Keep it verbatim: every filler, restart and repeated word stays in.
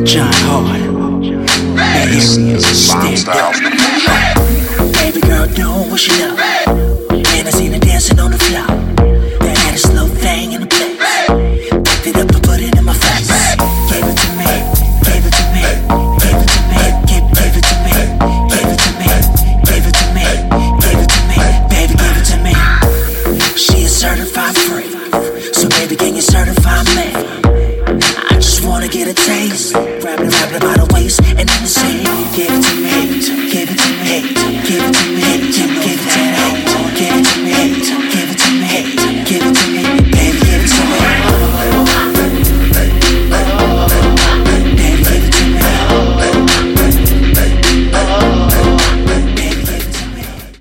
John Hard. Baby girl doing what she love. And I seen her dancing on the floor. That had a slow thing in the place. Picked it up and put it in my face. Gave it to me, gave it to me, gave it to me, gave, gave it to me, gave it to me, gave it to me, gave it to me, baby gave it to me. She is certified free, so baby can you certify me? I just wanna get a taste. Grab it, grab it, bottle.